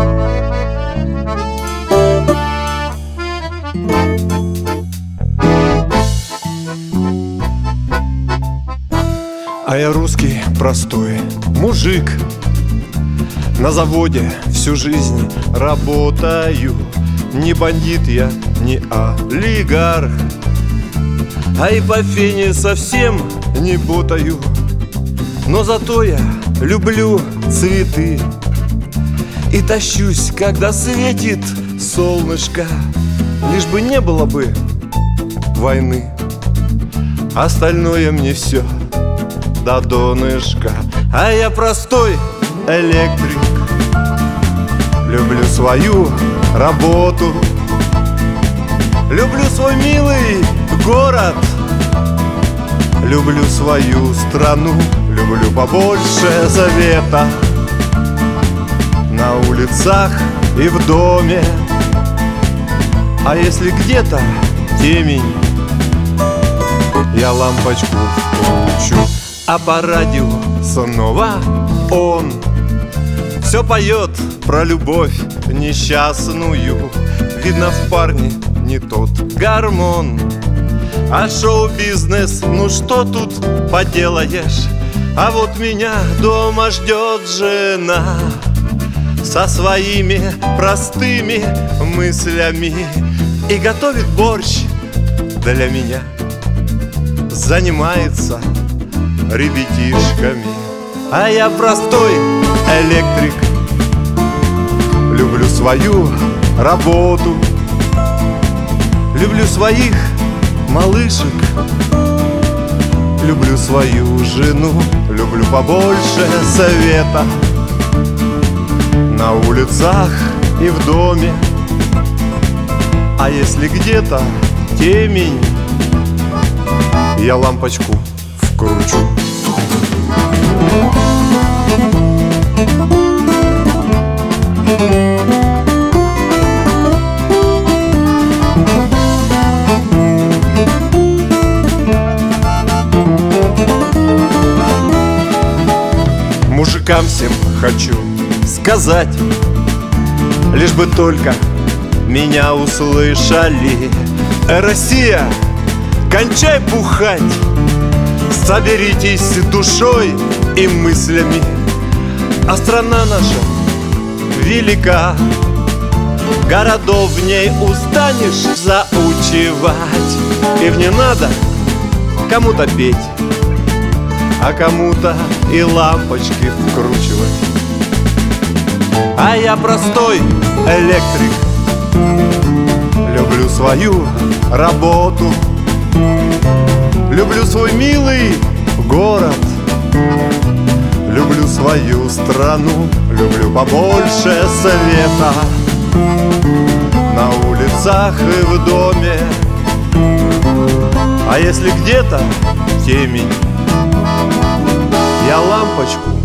А я русский простой мужик, на заводе всю жизнь работаю. Не бандит я, не олигарх, а и по фене совсем не ботаю. Но зато я люблю цветы и тащусь, когда светит солнышко. Лишь бы не было бы войны, остальное мне все до донышка. А я простой электрик, люблю свою работу, люблю свой милый город, люблю свою страну, люблю побольше завета на улицах и в доме. А если где-то темень, я лампочку вкручу. А по радио снова он все поет про любовь несчастную. Видно, в парне не тот гормон, а шоу-бизнес, ну что тут поделаешь. А вот меня дома ждет жена со своими простыми мыслями и готовит борщ для меня, занимается ребятишками. А я простой электрик, люблю свою работу, люблю своих малышек, люблю свою жену, люблю побольше света на улицах и в доме. А если где-то темень, я лампочку вкручу. Мужикам всем хочу сказать, лишь бы только меня услышали: Россия, кончай бухать, соберитесь душой и мыслями. А страна наша велика, городов в ней устанешь заучивать. И в ней надо кому-то петь, а кому-то и лампочки вкручивать. А я простой электрик, люблю свою работу, люблю свой милый город, люблю свою страну, люблю побольше света на улицах и в доме. А если где-то темень, я лампочку